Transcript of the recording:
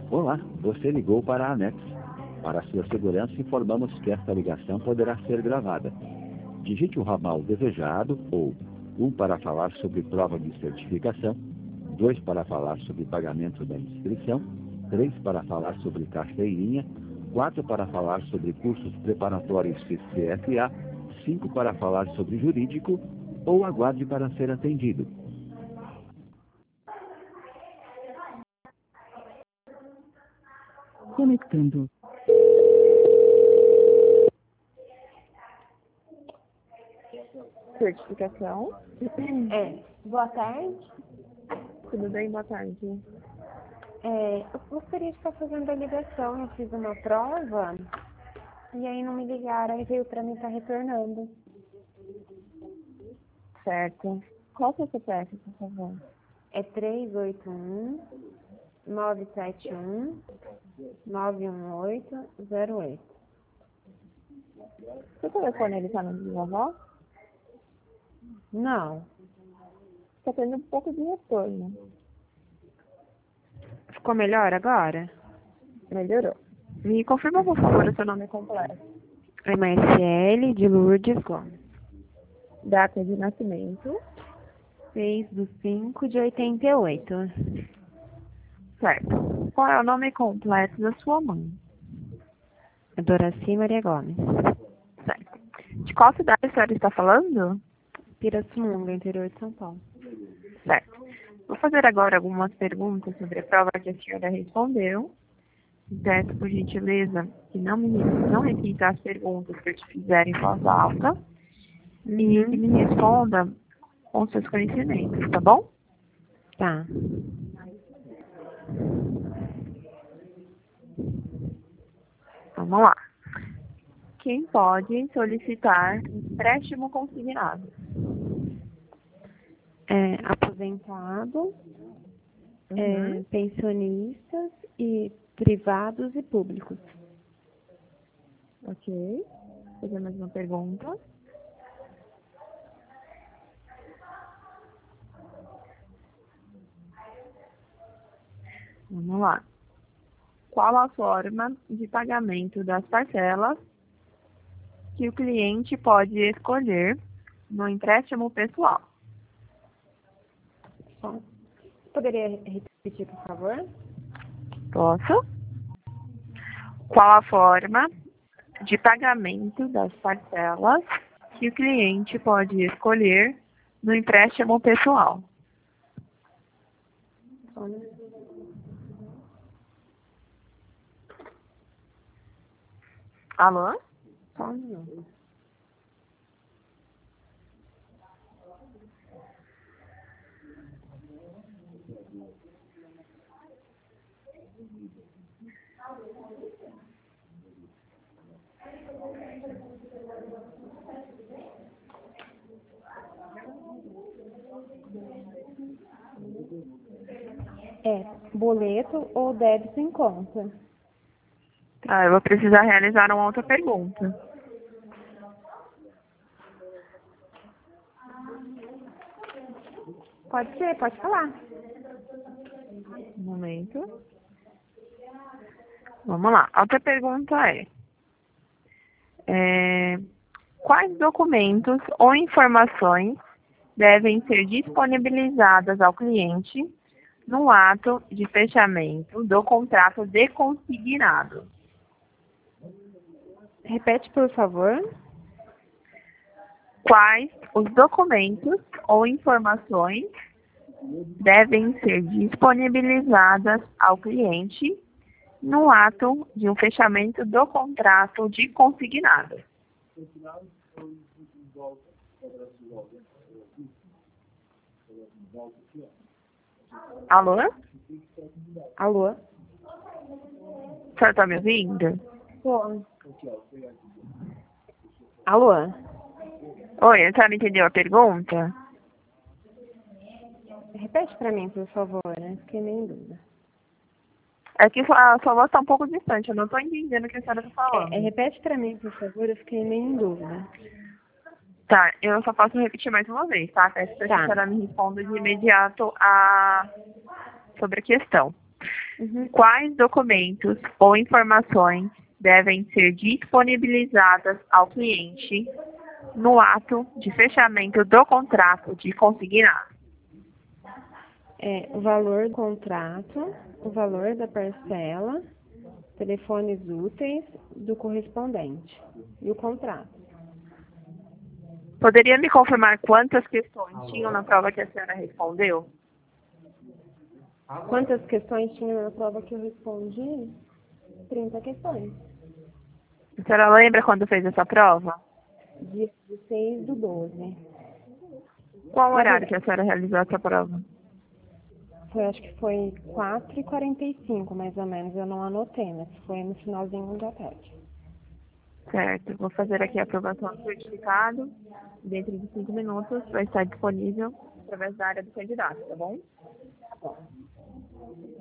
Olá, você ligou para a ANEX. Para sua segurança, informamos que esta ligação poderá ser gravada. Digite o ramal desejado ou 1 para falar sobre prova de certificação, 2 para falar sobre pagamento da inscrição, 3 para falar sobre carteirinha, 4 para falar sobre cursos preparatórios CFA, 5 para falar sobre jurídico ou aguarde para ser atendido. Conectando. Certificação. Boa tarde. Tudo bem? Boa tarde. Eu gostaria de estar fazendo a ligação. Eu fiz uma prova e aí não me ligaram. Aí veio para mim estar retornando. Certo. Qual é o seu CPF, por favor? É 381-971-918-08. Seu telefone, ele tá no de vovó? Não. Tá tendo um pouco de retorno. Ficou melhor agora? Melhorou. Me confirma, por favor, o seu nome completo. É Marciele de Lourdes Gomes. Data de nascimento. 6/5/88. Certo. Qual é o nome completo da sua mãe? Doraci Maria Gomes. Certo. De qual cidade a senhora está falando? Pirassununga, interior de São Paulo. Certo. Vou fazer agora algumas perguntas sobre a prova que a senhora respondeu. Peço, por gentileza, que não repita as perguntas que eu te fizer em voz alta e que me responda com seus conhecimentos, tá bom? Tá. Vamos lá. Quem pode solicitar empréstimo consignado? Aposentado, pensionistas e privados e públicos. Ok. Vou fazer mais uma pergunta. Vamos lá. Qual a forma de pagamento das parcelas que o cliente pode escolher no empréstimo pessoal? Poderia repetir, por favor? Posso? Qual a forma de pagamento das parcelas que o cliente pode escolher no empréstimo pessoal? Alô? Só um minuto. Boleto ou débito em conta? Tá, eu vou precisar realizar uma outra pergunta. Pode ser, pode falar. Um momento. Vamos lá. A outra pergunta quais documentos ou informações devem ser disponibilizadas ao cliente no ato de fechamento do contrato de consignado? Repete, por favor. Quais os documentos ou informações devem ser disponibilizadas ao cliente no ato de um fechamento do contrato de consignado? Alô? Alô? A senhora está me ouvindo? Tô. Alô? Oi, a senhora entendeu a pergunta? Repete para mim, por favor, né? Fiquei meio em dúvida. É que a sua voz está um pouco distante, eu não estou entendendo o que a senhora está falando. Repete para mim, por favor, eu fiquei meio em dúvida. Tá, eu só posso repetir mais uma vez, tá? Peço que a senhora me responda de imediato sobre a questão. Quais documentos ou informações devem ser disponibilizadas ao cliente no ato de fechamento do contrato de consignado? O valor do contrato, o valor da parcela, telefones úteis do correspondente e o contrato. Poderia me confirmar quantas questões tinham na prova que a senhora respondeu? Quantas questões tinha na prova que eu respondi? 30 questões. A senhora lembra quando fez essa prova? Dia 16/12. Qual horário que a senhora realizou essa prova? Acho que foi 4h45, mais ou menos. Eu não anotei, mas foi no finalzinho da tarde. Certo. Vou fazer aqui a aprovação do certificado. Dentro de 5 minutos vai estar disponível através da área do candidato, tá bom? Tá bom.